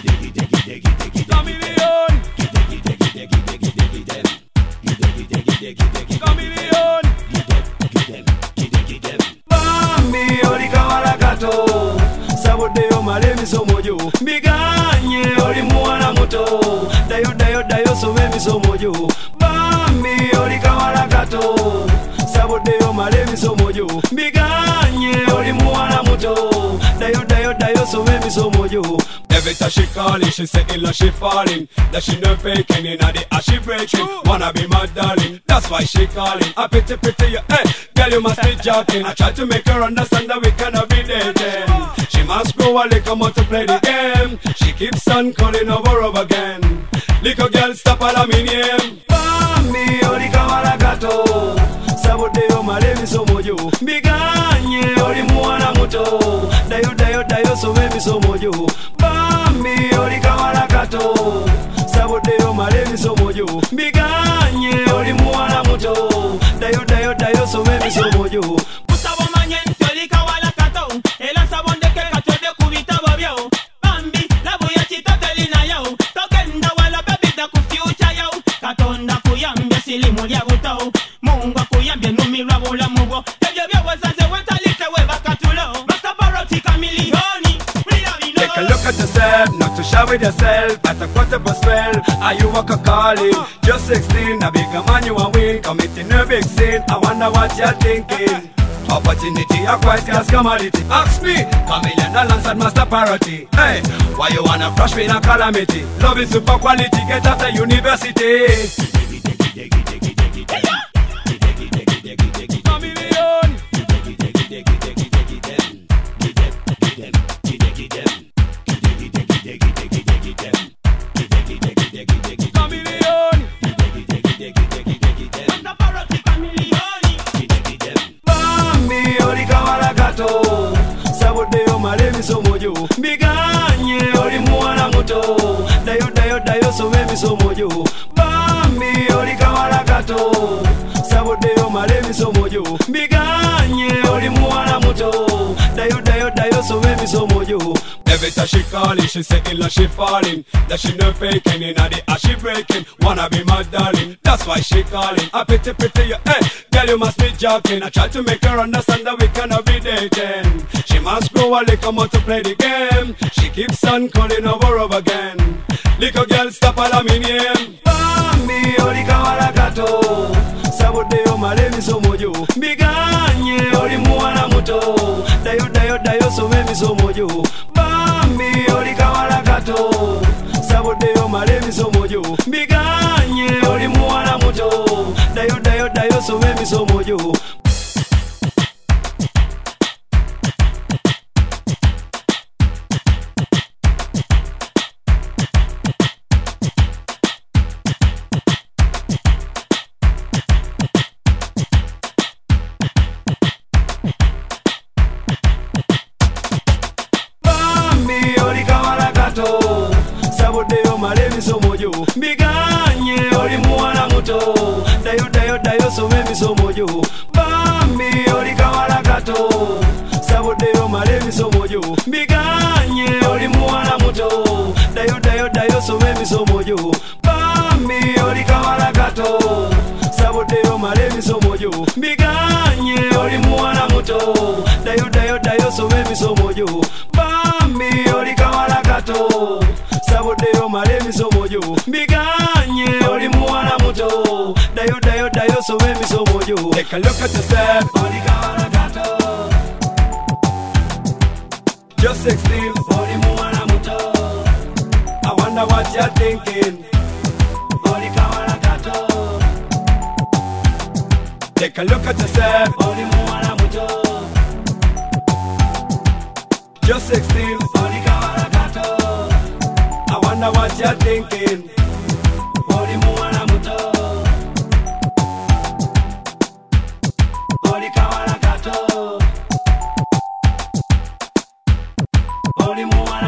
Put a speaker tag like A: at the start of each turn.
A: Chameleon. Chameleon. Bambi oli kawala kato saboddeyo male emisomo gyo mbiganye oli muwala muto dayo soma emisomo gyo Bambi oli kawala kato saboddeyo male emisomo gyo mbiganye oli muwala muto dayo soma emisomo gyo. Every time she calling, she saying like she falling. That she no faking, in the ass she breaking. Wanna be my darling, that's why she calling. I pity you, hey, girl you must be joking. I try to make her understand that we cannot be dating. She must grow a little more to play the game. She keeps on calling over again. Little girl stop all me name. Bambi oli kawala kato saboddeyo male emisomo gyo mbiganye oli muwala muto dayo soma emisomo gyo Bambi oli kawala kato saboddeyo male emisomo gyo mbiganye oli muwala muto dayo soma emisomo gyo
B: Usabo manye nti oli kawala kato era sabondeke katode ku bitabo byo Bambi labu ya kitoteli nayo togenda wala bebida ku future yo Katonda kuyambye silimu lya buto Mungu akuyambye numirwa bulamu bwo ebyo byowozaze wetalike we bakatulo Master Paroti Chameleon.
A: Take a look at yourself, not to share with yourself. At a quarter past 12, are you walk a calling? Just 16, a bigger man you want win. Committing a big sin, I wonder what you're thinking. Opportunity acquires scarce commodity. Ask me, Chameleon alongside Master Paroti. Hey, why you wanna crush me in a calamity? Love is super quality, get after university. Chameleon. Bambi oli kawala kato saboddeyo male emisomo gyo mbiganye oli muwala muto dayo soma emisomo gyo Bambi oli kawala kato saboddeyo male emisomo gyo mbiganye oli muwala muto dayo soma emisomo gyo. Every time she calling, she saying like she falling. That she no faking, in the ass she breaking. Wanna be my darling, that's why she calling. I pity you, hey, girl you must be joking. I try to make her understand that we cannot be dating. She must grow a little more to play the game. She keeps on calling over again. Little girl stop all me name. Bambi oli kawala kato saboddeyo male emisomo gyo mbiganye oli muwala muto dayo soma emisomo gyo Bambi oli kawala kato saboddeyo male emisomo gyo mbiganye oli muwala muto dayo soma emisomo gyo. Saboddeyo male emisomo gyo mbiganye oli muwala muto dayo soma emisomo gyo Bambi oli kawala kato saboddeyo male emisomo gyo mbiganye oli muwala muto dayo soma emisomo gyo Bambi oli kawala kato saboddeyo male emisomo gyo mbiganye oli muwala muto dayo soma emisomo gyo Bambi oli kawala kato saboddeyo male emisomo gyo mbiganye oli muwala muto dayo soma emisomo gyo. Take a look at yourself, oli kawala kato just 16, oli muwala muto. I wonder what you're thinking. Oli kawala kato. Take a look at yourself, oli muwala muto just 16, oli kawala kato. I wonder what you're thinking. Oli muwala muto. Oli kawala kato. Oli muwala